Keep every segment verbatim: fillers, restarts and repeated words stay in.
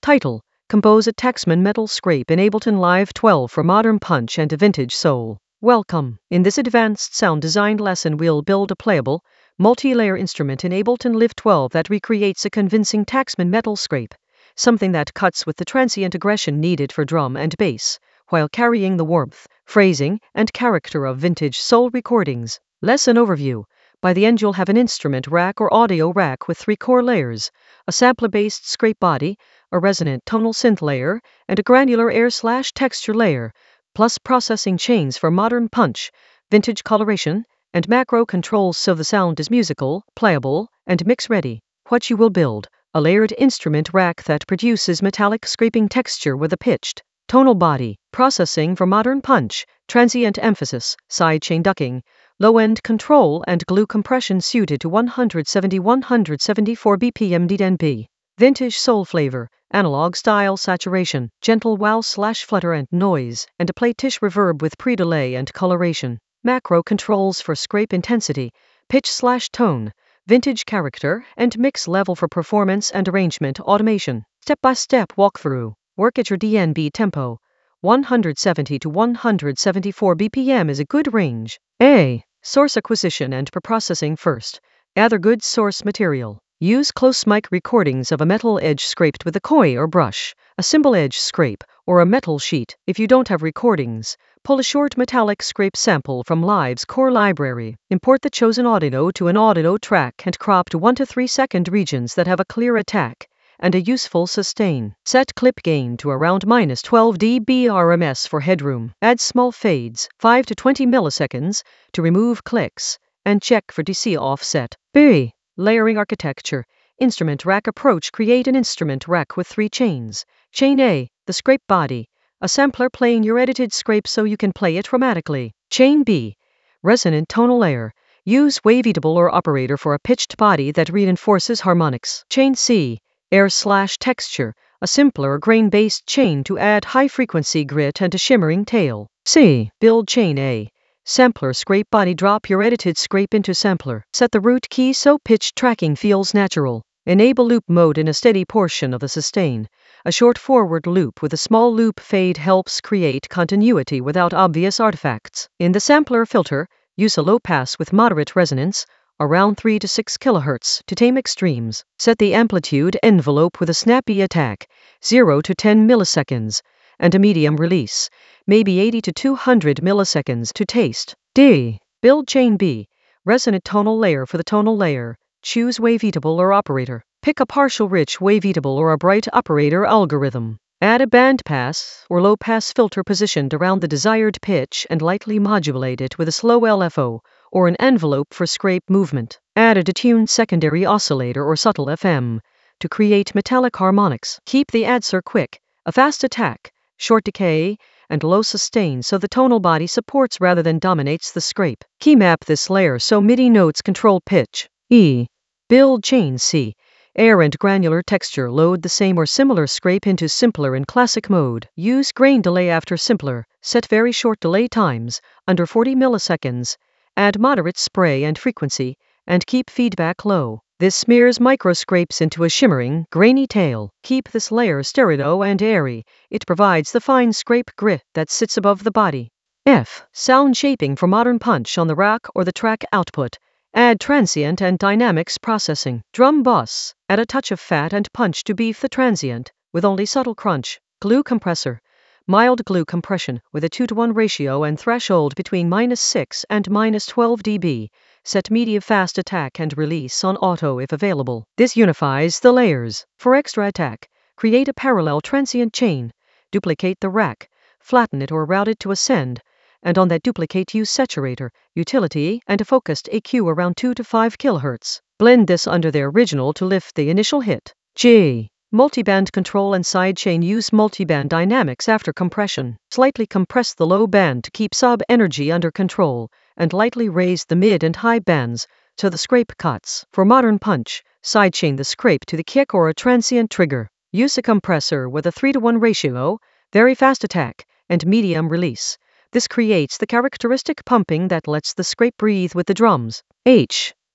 Title: Compose a Taxman Metal Scrape in Ableton Live twelve for modern punch and vintage soul. Welcome. In this advanced sound design lesson, we'll build a playable, multi-layer instrument in Ableton Live twelve that recreates a convincing Taxman metal scrape, something that cuts with the transient aggression needed for drum and bass, while carrying the warmth, phrasing, and character of vintage soul recordings. Lesson overview. By the end, you'll have an instrument rack or audio rack with three core layers: a sampler-based scrape body, a resonant tonal synth layer, and a granular air slash texture layer, plus processing chains for modern punch, vintage coloration, and macro controls so the sound is musical, playable, and mix-ready. What you will build: a layered instrument rack that produces metallic scraping texture with a pitched, tonal body, processing for modern punch, transient emphasis, sidechain ducking, low-end control, and glue compression suited to one seventy to one seventy-four B P M D N B. Vintage soul flavor, analog style saturation, gentle wow slash flutter and noise, and a play-tish reverb with pre-delay and coloration. Macro controls for scrape intensity, pitch slash tone, vintage character, and mix level for performance and arrangement automation. Step-by-step walkthrough. Work at your D N B tempo. one seventy to one seventy-four B P M is a good range. A. Source acquisition and preprocessing first. Gather good source material. Use close mic recordings of a metal edge scraped with a koi or brush, a cymbal edge scrape, or a metal sheet. If you don't have recordings, pull a short metallic scrape sample from Live's core library. Import the chosen audio to an audio track and crop to one to three second regions that have a clear attack and a useful sustain. Set clip gain to around minus twelve decibels R M S for headroom. Add small fades, five to twenty milliseconds, to remove clicks, and check for D C offset. B. Layering architecture. Instrument rack approach. Create an instrument rack with three chains. Chain A, the scrape body, a sampler playing your edited scrape so you can play it dramatically. Chain B, resonant tonal layer. Use waveatable or operator for a pitched body that reinforces harmonics. Chain C, air slash texture, a simpler grain-based chain to add high-frequency grit and a shimmering tail. C. Build chain A, sampler scrape body. Drop your edited scrape into sampler. Set the root key so pitch tracking feels natural. Enable loop mode in a steady portion of the sustain. A short forward loop with a small loop fade helps create continuity without obvious artifacts. In the sampler filter, use a low pass with moderate resonance, around three to six kilohertz, to tame extremes. Set the amplitude envelope with a snappy attack, zero to ten milliseconds, and a medium release, maybe eighty to two hundred milliseconds, to taste. D. Build chain B, resonant tonal layer. For the tonal layer, choose waveatable or operator. Pick a partial rich waveatable or a bright operator algorithm. Add a bandpass or low-pass filter positioned around the desired pitch and lightly modulate it with a slow L F O or an envelope for scrape movement. Add a detuned secondary oscillator or subtle F M to create metallic harmonics. Keep the answer quick, a fast attack, short decay, and low sustain so the tonal body supports rather than dominates the scrape. Key map this layer so MIDI notes control pitch. E. Build chain C, air and granular texture. Load the same or similar scrape into simpler in classic mode. Use grain delay after simpler. Set very short delay times, under forty milliseconds. Add moderate spray and frequency, and keep feedback low. This smears microscrapes into a shimmering, grainy tail. Keep this layer stereo and airy. It provides the fine scrape grit that sits above the body. F. Sound shaping for modern punch on the rack or the track output. Add transient and dynamics processing. Drum boss. Add a touch of fat and punch to beef the transient, with only subtle crunch. Glue compressor. Mild glue compression with a two to one ratio and threshold between minus six and minus twelve decibels. Set medium fast attack and release on auto if available. This unifies the layers. For extra attack, create a parallel transient chain. Duplicate the rack. Flatten it or route it to ascend. And on that duplicate, use saturator, utility, and a focused A Q around two to five kilohertz. Blend this under the original to lift the initial hit. G. Multiband control and sidechain. Use multiband dynamics after compression. Slightly compress the low band to keep sub energy under control, and lightly raise the mid and high bands so the scrape cuts. For modern punch, sidechain the scrape to the kick or a transient trigger. Use a compressor with a three to one ratio, very fast attack, and medium release. This creates the characteristic pumping that lets the scrape breathe with the drums. H.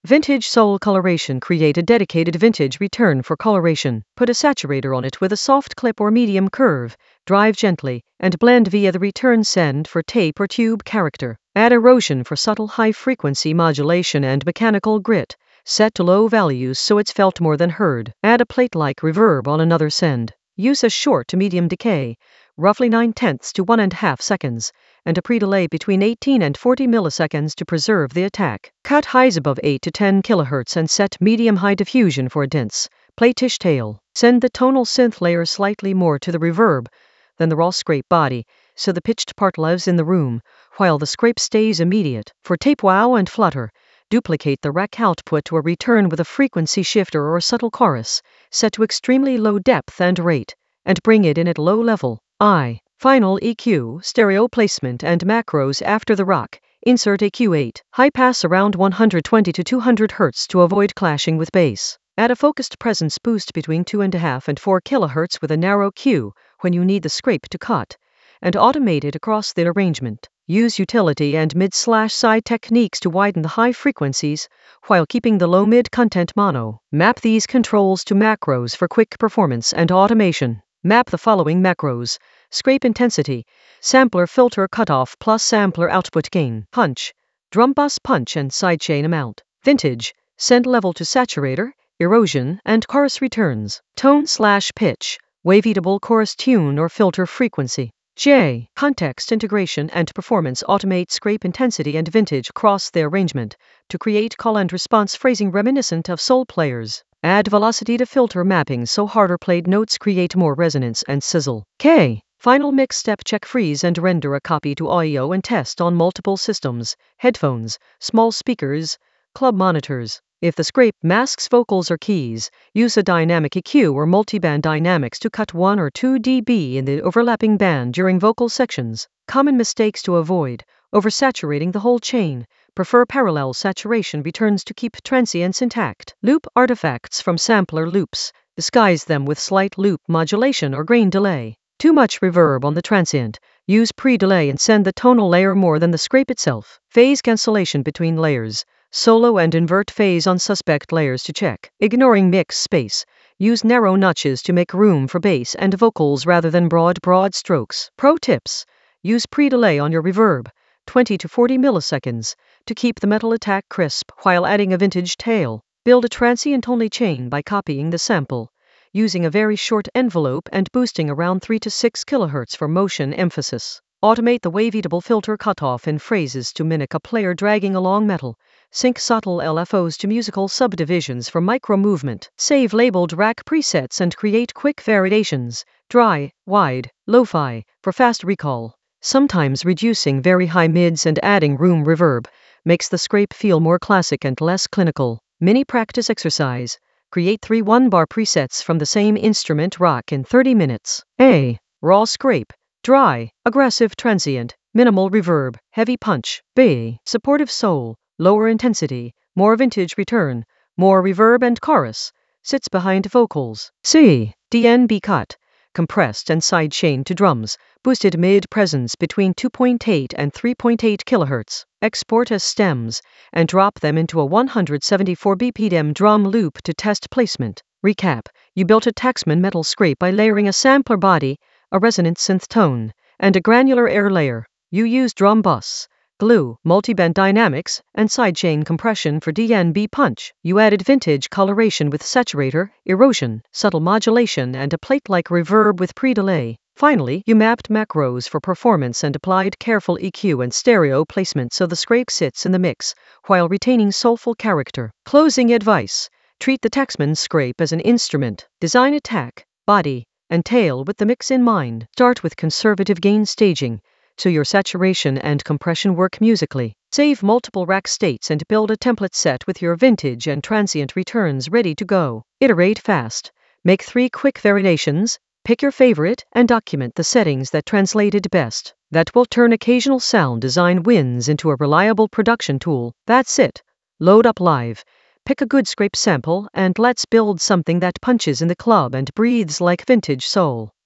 Vintage Soul Coloration. Create a dedicated vintage return for coloration. Put a saturator on it with a soft clip or medium curve. Drive gently, and blend via the return send for tape or tube character. Add erosion for subtle high-frequency modulation and mechanical grit. Set to low values so it's felt more than heard. Add a plate-like reverb on another send. Use a short to medium decay, roughly nine tenths to one and a half seconds, and a pre-delay between eighteen and forty milliseconds to preserve the attack. Cut highs above eight to ten kilohertz and set medium-high diffusion for a dense, platish tail. Send the tonal synth layer slightly more to the reverb than the raw scrape body, so the pitched part lives in the room, while the scrape stays immediate. For tape wow and flutter, duplicate the rack output to a return with a frequency shifter or subtle chorus, set to extremely low depth and rate, and bring it in at low level. I. Final E Q, stereo placement and macros. After the rock, insert a Q eight. High pass around one hundred twenty to two hundred hertz to avoid clashing with bass. Add a focused presence boost between two point five and four kilohertz with a narrow Q when you need the scrape to cut, and automate it across the arrangement. Use utility and mid-slash-side techniques to widen the high frequencies, while keeping the low-mid content mono. Map these controls to macros for quick performance and automation. Map the following macros: scrape intensity, sampler filter cutoff plus sampler output gain, punch, drum bus punch and sidechain amount, vintage, send level to saturator, erosion, and chorus returns, tone slash pitch, waveable chorus tune or filter frequency. J. Context integration and performance. Automate scrape intensity and vintage across the arrangement to create call and response phrasing reminiscent of soul players. Add velocity to filter mapping so harder played notes create more resonance and sizzle. K. Final mix step. Check, freeze, and render a copy to audio and test on multiple systems, headphones, small speakers, club monitors. If the scrape masks vocals or keys, use a dynamic E Q or multiband dynamics to cut one or two decibels in the overlapping band during vocal sections. Common mistakes to avoid: oversaturating the whole chain. Prefer parallel saturation returns to keep transients intact. Loop artifacts from sampler loops. Disguise them with slight loop modulation or grain delay. Too much reverb on the transient. Use pre-delay and send the tonal layer more than the scrape itself. Phase cancellation between layers. Solo and invert phase on suspect layers to check. Ignoring mix space. Use narrow notches to make room for bass and vocals rather than broad, broad strokes. Pro tips: use pre-delay on your reverb, twenty to forty milliseconds, to keep the metal attack crisp while adding a vintage tail. Build a transient-only chain by copying the sample, using a very short envelope and boosting around three to six kilohertz for motion emphasis. Automate the waveable filter cutoff in phrases to mimic a player dragging along metal. Sync subtle L F Os to musical subdivisions for micro movement. Save labeled rack presets and create quick variations, dry, wide, lo-fi, for fast recall. Sometimes reducing very high mids and adding room reverb makes the scrape feel more classic and less clinical. Mini practice exercise: create three one-bar presets from the same instrument rock in thirty minutes. A. Raw scrape. Dry, aggressive transient, minimal reverb, heavy punch. B. Supportive soul, lower intensity, more vintage return, more reverb and chorus, sits behind vocals. C. D N B cut, compressed and sidechain to drums, boosted mid presence between two point eight and three point eight kilohertz. Export as stems, and drop them into a one hundred seventy-four B P M drum loop to test placement. Recap: you built a Taxman metal scrape by layering a sampler body, a resonant synth tone, and a granular air layer. You used drum bus, glue, multiband dynamics, and sidechain compression for D N B punch. You added vintage coloration with saturator, erosion, subtle modulation, and a plate-like reverb with pre-delay. Finally, you mapped macros for performance and applied careful E Q and stereo placement so the scrape sits in the mix, while retaining soulful character. Closing advice: treat the Taxman scrape as an instrument. Design attack, body, and tail with the mix in mind. Start with conservative gain staging, so your saturation and compression work musically. Save multiple rack states and build a template set with your vintage and transient returns ready to go. Iterate fast. Make three quick variations, pick your favorite, and document the settings that translated best. That will turn occasional sound design wins into a reliable production tool. That's it. Load up live. Pick a good scrape sample and let's build something that punches in the club and breathes like vintage soul.